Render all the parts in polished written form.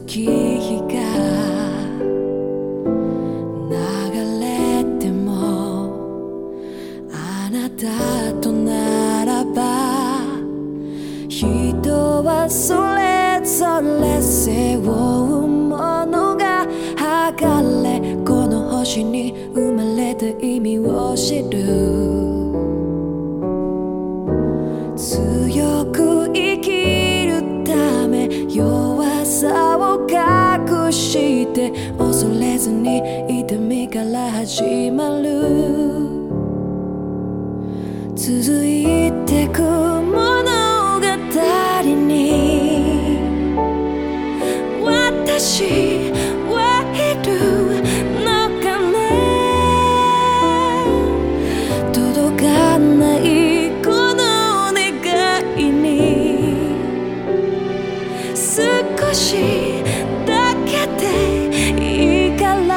き日が流れてもあなたとならば人はそれぞれ背負うものが剥がれこの星に生まれた意味を知る強く生きるため弱さを隠して恐れずに痛みから始まる続いてく物語に私はいるのかね届かないこの願いに少しだけでいい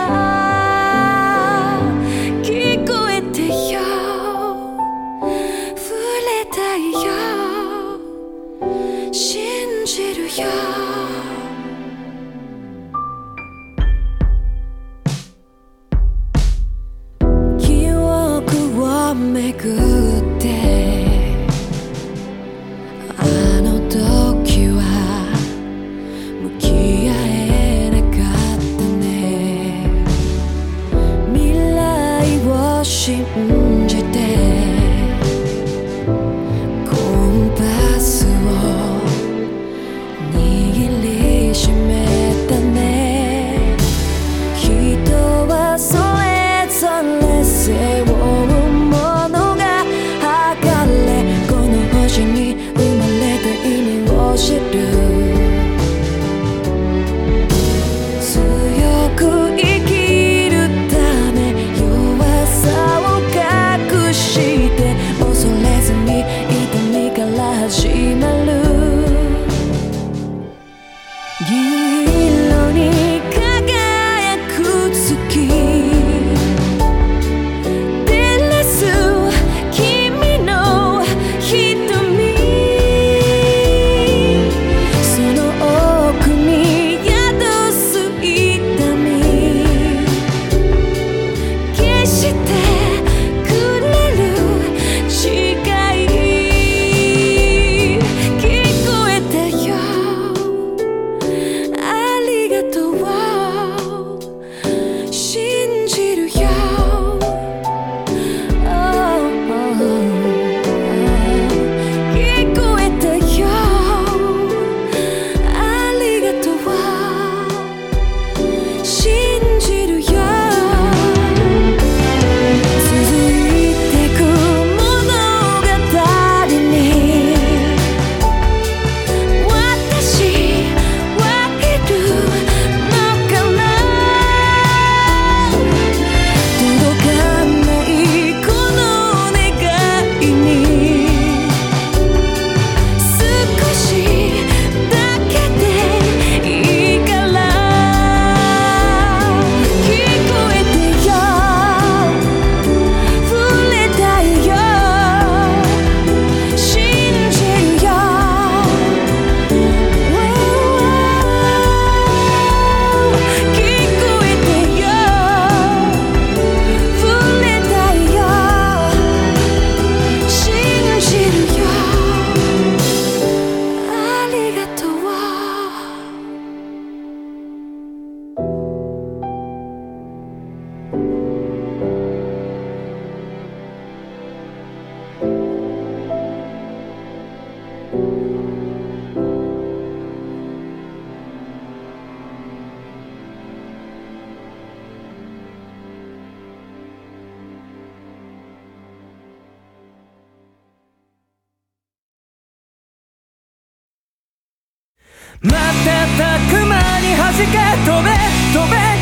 から聞こえてよ触れたいよ信じるよ記憶をめぐってあの時は向き合えなかったね未来を信じてコンパスを握りしめたね人はそれぞれ背負うものが剥がれこの星に生まれた意味を知る強く生きるため弱さを隠して恐れずに痛みから始まる銀色に輝く月照らす君の瞳その奥に宿す痛み決してくれる誓い聞こえてよありがとう信じるよ聞こえたよありがとう信じるよ続いてく物語に私はいるのかな届かないこの願いに少しだけでいいから聞こえてよ触れたいよ信じるよ聞こえてよ触れたいよ信じるよありがとう瞬く間に弾け飛べ飛べ